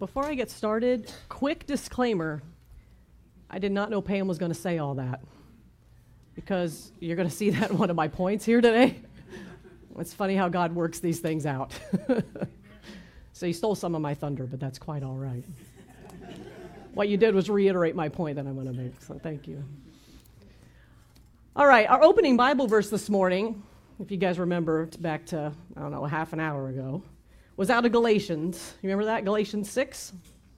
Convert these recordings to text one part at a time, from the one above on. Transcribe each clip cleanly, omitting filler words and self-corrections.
Before I get started, quick disclaimer. I did not know Pam was going to say all that, because you're going to see that in one of my points here today. It's funny how God works these things out. So you stole some of my thunder, but that's quite all right. What you did was reiterate my point that I'm going to make, so thank you. All right, our opening Bible verse this morning, if you guys remember back to, I don't know, half an hour ago, was out of Galatians. You remember that? Galatians 6?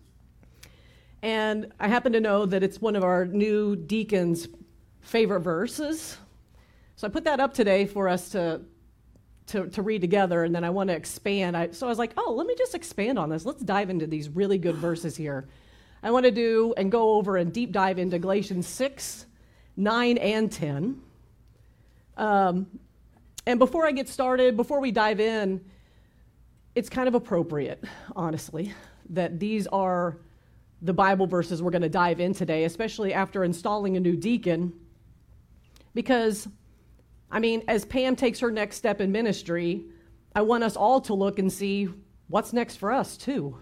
And I happen to know that it's one of our new deacons' favorite verses. So I put that up today for us to read together, and then I want to expand. So I was like, let me just expand on this. Let's dive into these really good verses here. I want to do and go over and deep dive into Galatians 6, 9, and 10. And before I get started, before we dive in, it's kind of appropriate, honestly, that these are the Bible verses we're going to dive in today, especially after installing a new deacon. Because, as Pam takes her next step in ministry, I want us all to look and see what's next for us, too.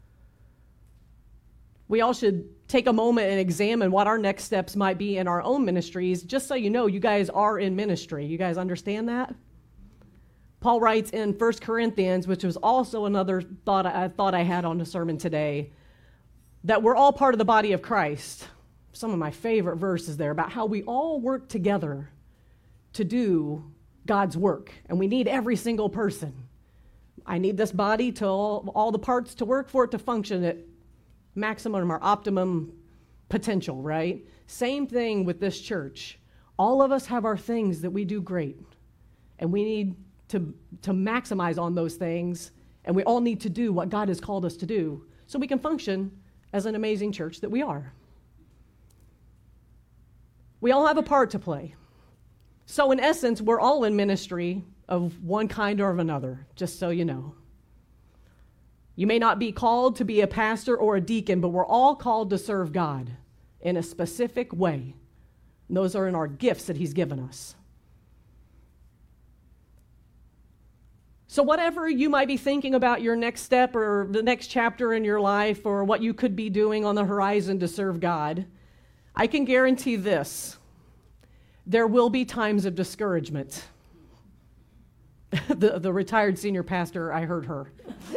We all should take a moment and examine what our next steps might be in our own ministries, just so you know, you guys are in ministry. You guys understand that? Paul writes in 1 Corinthians, which was also another thought I had on the sermon today, that we're all part of the body of Christ. Some of my favorite verses there about how we all work together to do God's work, and we need every single person. I need this body to all the parts to work for it to function at maximum or optimum potential, right? Same thing with this church. All of us have our things that we do great, and we need to maximize on those things, and we all need to do what God has called us to do so we can function as an amazing church that we are. We all have a part to play. So in essence, we're all in ministry of one kind or of another, just so you know. You may not be called to be a pastor or a deacon, but we're all called to serve God in a specific way. And those are in our gifts that He's given us. So whatever you might be thinking about your next step or the next chapter in your life or what you could be doing on the horizon to serve God, I can guarantee this. There will be times of discouragement. The retired senior pastor, I heard her.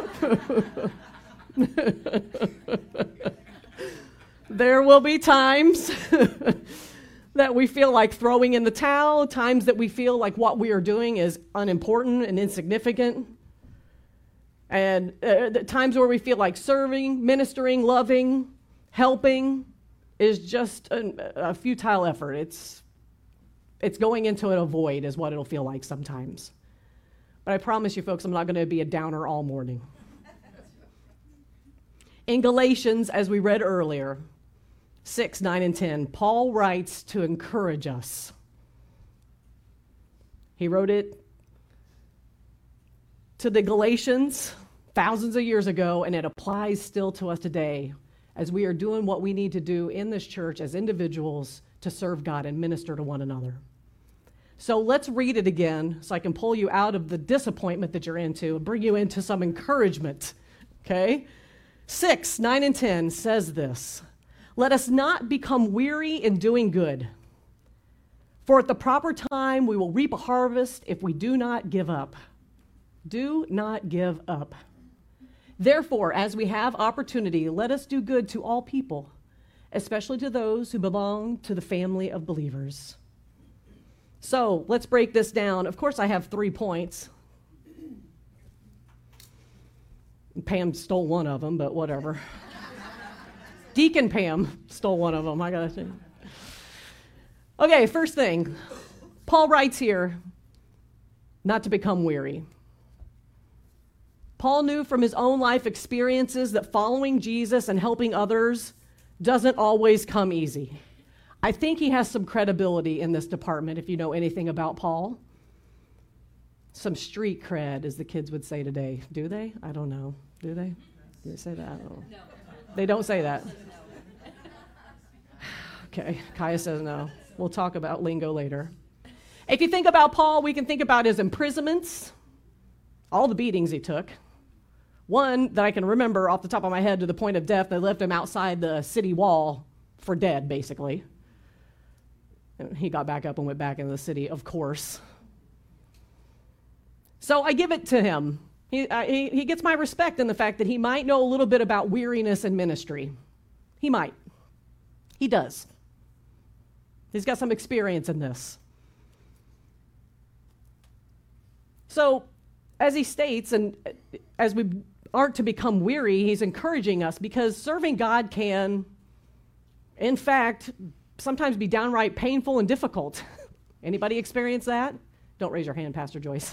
There will be times that we feel like throwing in the towel, times that we feel like what we are doing is unimportant and insignificant, and times where we feel like serving, ministering, loving, helping is just a futile effort. It's going into a void is what it'll feel like sometimes. But I promise you folks, I'm not going to be a downer all morning. In Galatians, as we read earlier, 6, 9, and 10, Paul writes to encourage us. He wrote it to the Galatians thousands of years ago, and it applies still to us today as we are doing what we need to do in this church as individuals to serve God and minister to one another. So let's read it again so I can pull you out of the disappointment that you're into and bring you into some encouragement, okay? 6, 9, and 10 says this: "Let us not become weary in doing good, for at the proper time we will reap a harvest if we do not give up." Do not give up. "Therefore, as we have opportunity, let us do good to all people, especially to those who belong to the family of believers." So let's break this down. Of course, I have 3 points. Pam stole one of them, but whatever. Deacon Pam stole one of them, I gotta say. Okay, first thing. Paul writes here, not to become weary. Paul knew from his own life experiences that following Jesus and helping others doesn't always come easy. I think he has some credibility in this department, if you know anything about Paul. Some street cred, as the kids would say today. Do they? I don't know. Do they? Do they say that? I don't know. No. They don't say that. Okay, Kaya says no. We'll talk about lingo later. If you think about Paul, we can think about his imprisonments, all the beatings he took, One that I can remember off the top of my head to the point of death, they left him outside the city wall for dead, basically. And he got back up and went back into the city, of course. So I give it to him. He gets my respect in the fact that he might know a little bit about weariness in ministry. He might. He does. He's got some experience in this. So, as he states, and as we aren't to become weary, he's encouraging us because serving God can, in fact, sometimes be downright painful and difficult. Anybody experience that? Don't raise your hand, Pastor Joyce.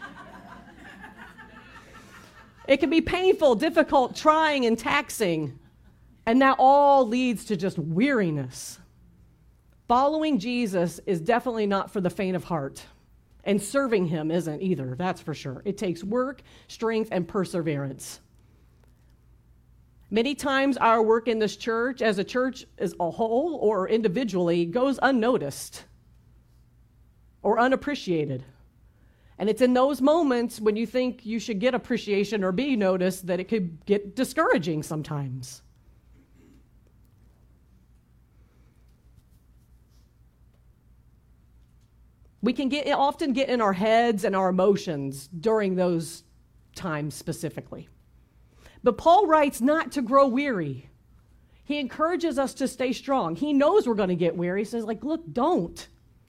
It can be painful, difficult, trying, and taxing. And that all leads to just weariness. Following Jesus is definitely not for the faint of heart. And serving him isn't either, that's for sure. It takes work, strength, and perseverance. Many times our work in this church, as a church as a whole or individually, goes unnoticed or unappreciated. And it's in those moments when you think you should get appreciation or be noticed that it could get discouraging sometimes. We can often get in our heads and our emotions during those times specifically. But Paul writes not to grow weary. He encourages us to stay strong. He knows we're going to get weary. He says, look, don't.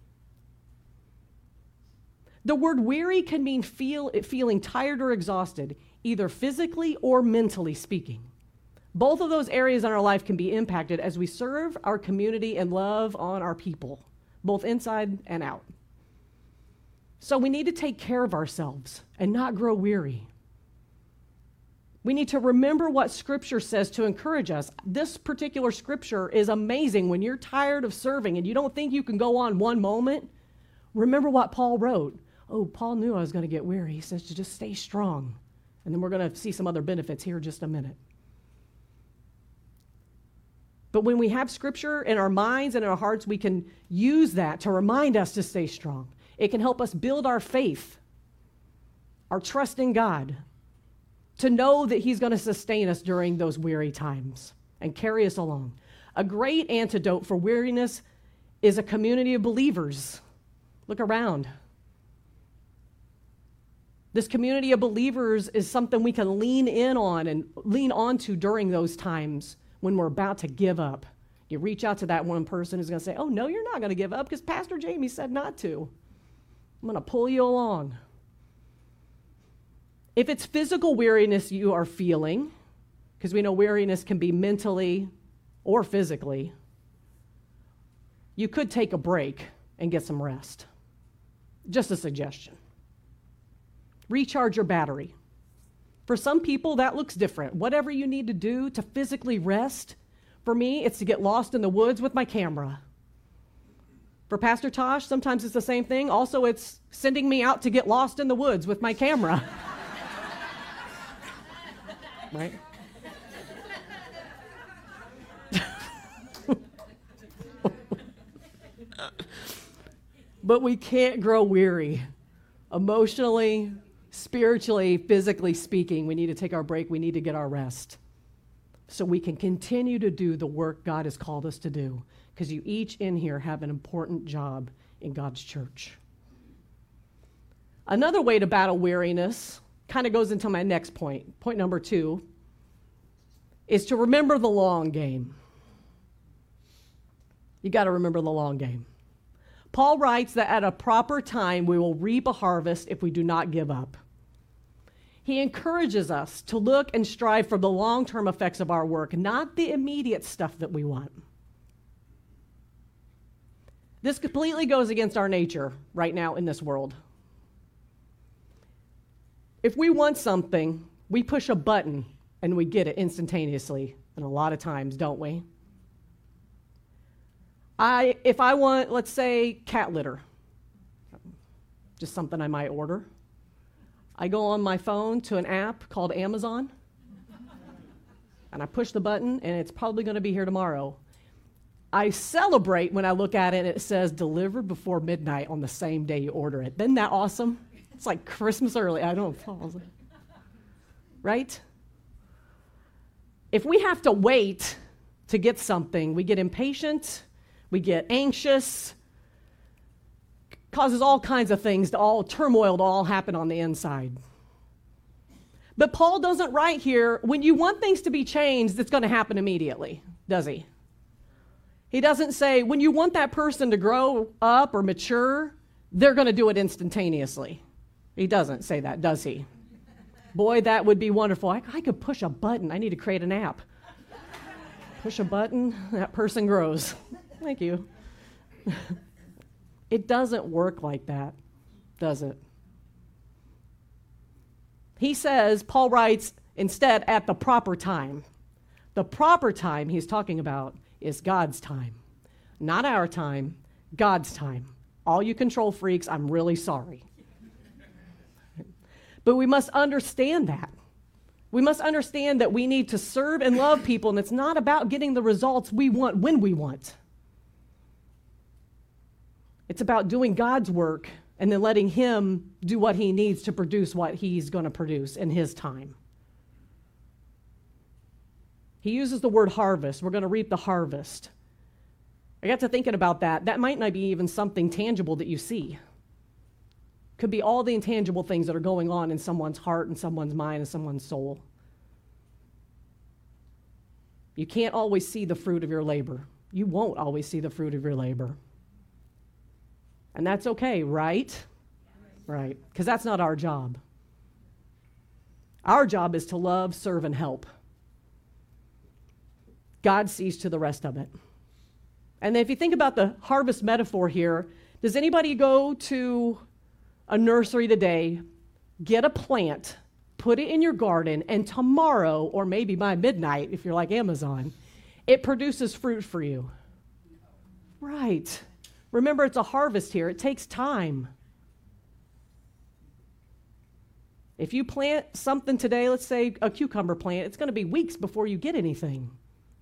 The word weary can mean feeling tired or exhausted, either physically or mentally speaking. Both of those areas in our life can be impacted as we serve our community and love on our people, both inside and out. So we need to take care of ourselves and not grow weary. We need to remember what Scripture says to encourage us. This particular Scripture is amazing. When you're tired of serving and you don't think you can go on one moment, remember what Paul wrote. Oh, Paul knew I was going to get weary. He says to just stay strong. And then we're going to see some other benefits here in just a minute. But when we have Scripture in our minds and in our hearts, we can use that to remind us to stay strong. It can help us build our faith, our trust in God, to know that he's going to sustain us during those weary times and carry us along. A great antidote for weariness is a community of believers. Look around. This community of believers is something we can lean in on and lean onto during those times when we're about to give up. You reach out to that one person who's going to say, oh, no, you're not going to give up because Pastor Jamie said not to. I'm going to pull you along. If it's physical weariness you are feeling, because we know weariness can be mentally or physically, you could take a break and get some rest. Just a suggestion. Recharge your battery. For some people, that looks different. Whatever you need to do to physically rest, for me, it's to get lost in the woods with my camera. For Pastor Tosh, sometimes it's the same thing. Also, it's sending me out to get lost in the woods with my camera. Right? But we can't grow weary. Emotionally, spiritually, physically speaking, we need to take our break. We need to get our rest so we can continue to do the work God has called us to do, because you each in here have an important job in God's church. Another way to battle weariness kind of goes into my next point. Point number 2 is to remember the long game. You got to remember the long game. Paul writes that at a proper time we will reap a harvest if we do not give up. He encourages us to look and strive for the long-term effects of our work, not the immediate stuff that we want. This completely goes against our nature right now in this world. If we want something, we push a button and we get it instantaneously, and a lot of times, don't we? If I want, let's say, cat litter, just something I might order, I go on my phone to an app called Amazon, and I push the button, and it's probably going to be here tomorrow. I celebrate when I look at it and it says delivered before midnight on the same day you order it. Isn't that awesome? It's like Christmas early. I don't know. Right? If we have to wait to get something, we get impatient, we get anxious, causes all kinds of things turmoil to all happen on the inside. But Paul doesn't write here, when you want things to be changed, it's going to happen immediately, does he? He doesn't say, when you want that person to grow up or mature, they're going to do it instantaneously. He doesn't say that, does he? Boy, that would be wonderful. I could push a button. I need to create an app. Push a button, that person grows. Thank you. It doesn't work like that, does it? He says, Paul writes, instead, at the proper time. The proper time he's talking about is God's time. Not our time, God's time. All you control freaks, I'm really sorry. But we must understand that. We must understand that we need to serve and love people, and it's not about getting the results we want when we want. It's about doing God's work and then letting him do what he needs to produce what he's going to produce in his time. He uses the word harvest. We're going to reap the harvest. I got to thinking about that. That might not be even something tangible that you see. Could be all the intangible things that are going on in someone's heart and someone's mind and someone's soul. You can't always see the fruit of your labor. You won't always see the fruit of your labor. And that's okay, right? Right. Because that's not our job. Our job is to love, serve, and help. God sees to the rest of it. And then if you think about the harvest metaphor here, does anybody go to a nursery today, get a plant, put it in your garden, and tomorrow, or maybe by midnight, if you're like Amazon, it produces fruit for you? Right. Remember, it's a harvest here. It takes time. If you plant something today, let's say a cucumber plant, it's going to be weeks before you get anything.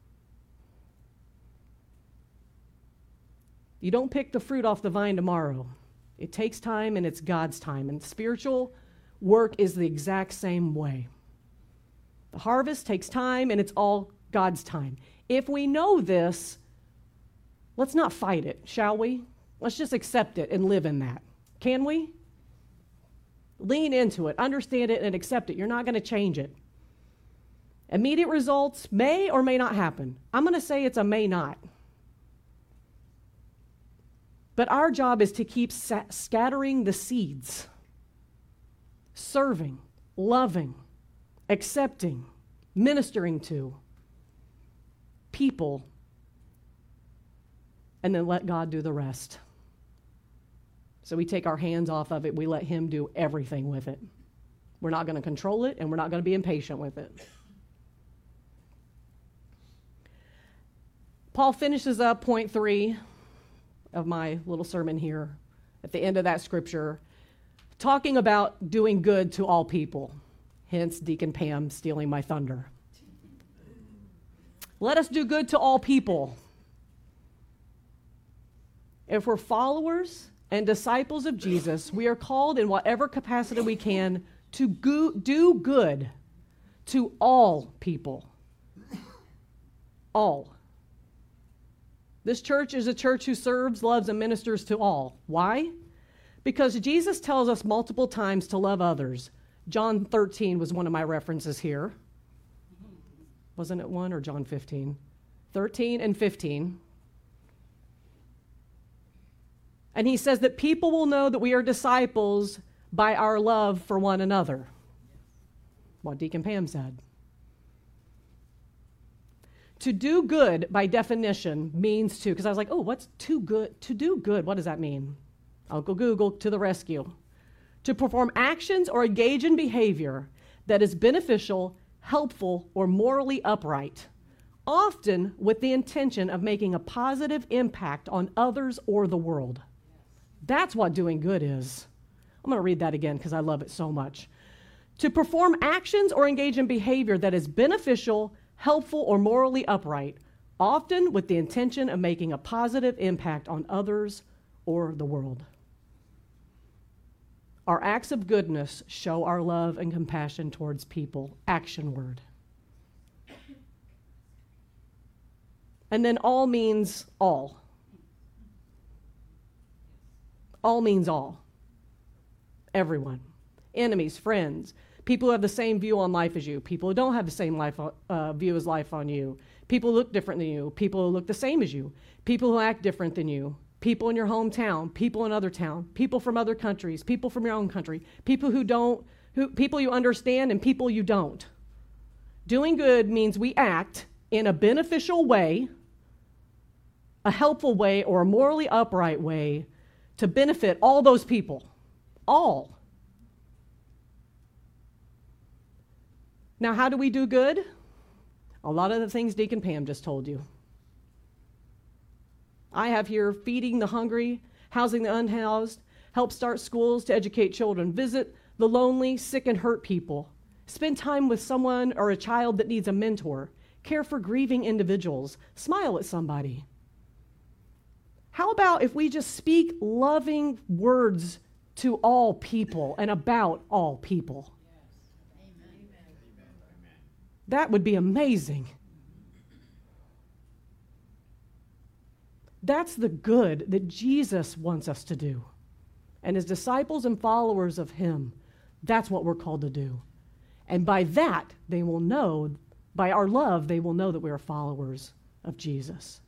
You don't pick the fruit off the vine tomorrow. It takes time, and it's God's time. And spiritual work is the exact same way. The harvest takes time, and it's all God's time. If we know this, let's not fight it, shall we? Let's just accept it and live in that. Can we? Lean into it, understand it, and accept it. You're not going to change it. Immediate results may or may not happen. I'm going to say it's a may not. But our job is to keep scattering the seeds, serving, loving, accepting, ministering to people, and then let God do the rest. So we take our hands off of it. We let him do everything with it. We're not going to control it, and we're not going to be impatient with it. Paul finishes up point 3 of my little sermon here at the end of that scripture, talking about doing good to all people. Hence, Deacon Pam stealing my thunder. Let us do good to all people. If we're followers and disciples of Jesus, we are called in whatever capacity we can to do good to all people. All. This church is a church who serves, loves, and ministers to all. Why? Because Jesus tells us multiple times to love others. John 13 was one of my references here. Wasn't it 1 or John 15? 13 and 15. And he says that people will know that we are disciples by our love for one another. What Deacon Pam said. To do good, by definition, means to, because I was like, oh, what's too good? To do good, what does that mean? Uncle Google to the rescue. To perform actions or engage in behavior that is beneficial, helpful, or morally upright, often with the intention of making a positive impact on others or the world. That's what doing good is. I'm going to read that again because I love it so much. To perform actions or engage in behavior that is beneficial, helpful, or morally upright, often with the intention of making a positive impact on others or the world. Our acts of goodness show our love and compassion towards people. Action word. And then all means all. All means all. Everyone. Enemies, friends, people who have the same view on life as you, people who don't have the same view as life on you, people who look different than you, people who look the same as you, people who act different than you, people in your hometown, people in other town, people from other countries, people from your own country, people people you understand and people you don't. Doing good means we act in a beneficial way, a helpful way, or a morally upright way to benefit all those people. All. Now, how do we do good? A lot of the things Deacon Pam just told you. I have here feeding the hungry, housing the unhoused, help start schools to educate children, visit the lonely, sick, and hurt people, spend time with someone or a child that needs a mentor, care for grieving individuals, smile at somebody. How about if we just speak loving words to all people and about all people? That would be amazing. That's the good that Jesus wants us to do. And as disciples and followers of him, that's what we're called to do. And by that, they will know, by our love, they will know that we are followers of Jesus.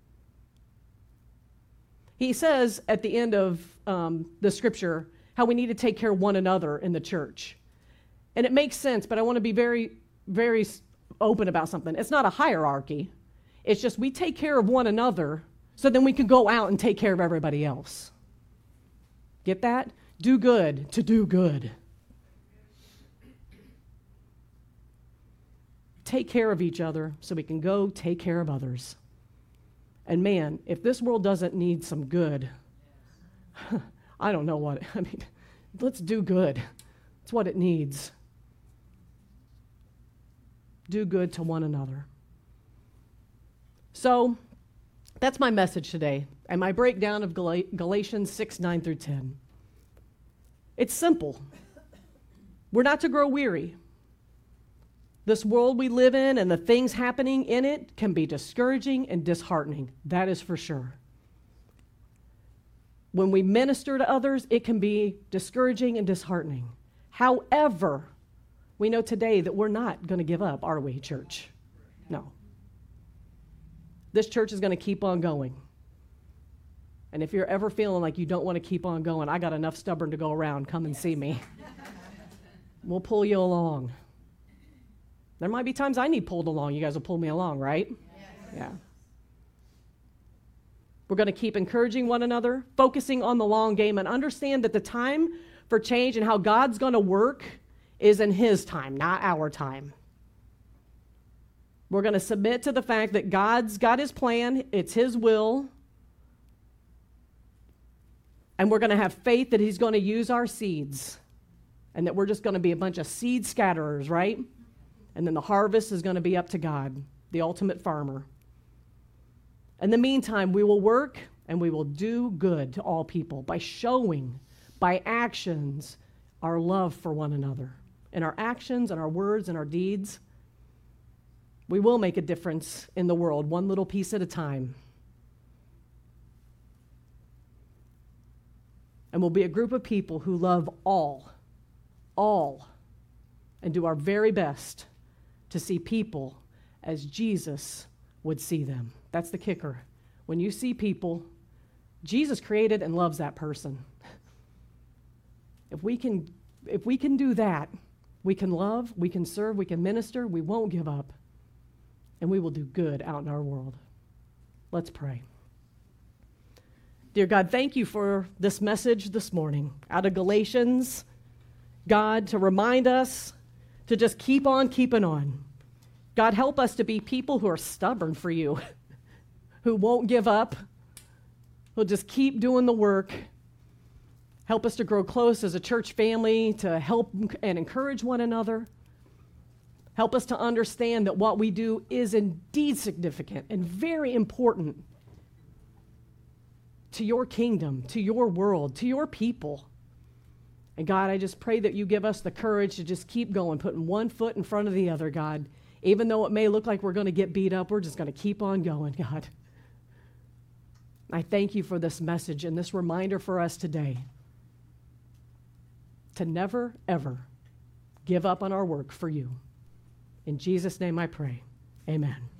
He says at the end of the scripture how we need to take care of one another in the church. And it makes sense, but I want to be very, very open about something. It's not a hierarchy. It's just we take care of one another so then we can go out and take care of everybody else. Get that? Do good to do good. Take care of each other so we can go take care of others. And man, if this world doesn't need some good, I don't know what, let's do good. It's what it needs. Do good to one another. So, that's my message today, and my breakdown of Galatians 6, 9 through 10. It's simple. We're not to grow weary. This world we live in and the things happening in it can be discouraging and disheartening. That is for sure. When we minister to others, it can be discouraging and disheartening. However, we know today that we're not going to give up, are we, church? No. This church is going to keep on going. And if you're ever feeling like you don't want to keep on going, I got enough stubborn to go around. Come and see me. We'll pull you along. There might be times I need pulled along. You guys will pull me along, right? Yes. Yeah. We're going to keep encouraging one another, focusing on the long game, and understand that the time for change and how God's going to work is in his time, not our time. We're going to submit to the fact that God's got his plan, it's his will, and we're going to have faith that he's going to use our seeds, and that we're just going to be a bunch of seed scatterers, right? And then the harvest is going to be up to God, the ultimate farmer. In the meantime, we will work and we will do good to all people by showing, by actions, our love for one another. In our actions and our words and our deeds, we will make a difference in the world, one little piece at a time. And we'll be a group of people who love all, and do our very best to see people as Jesus would see them. That's the kicker. When you see people, Jesus created and loves that person. If we can do that, we can love, we can serve, we can minister, we won't give up, and we will do good out in our world. Let's pray. Dear God, thank you for this message this morning out of Galatians, God, to remind us to just keep on keeping on. God, help us to be people who are stubborn for you, who won't give up, who'll just keep doing the work. Help us to grow close as a church family, to help and encourage one another. Help us to understand that what we do is indeed significant and very important to your kingdom, to your world, to your people. And God, I just pray that you give us the courage to just keep going, putting one foot in front of the other, God, Even though it may look like we're going to get beat up, we're just going to keep on going, God. I thank you for this message and this reminder for us today to never, ever give up on our work for you. In Jesus' name I pray. Amen.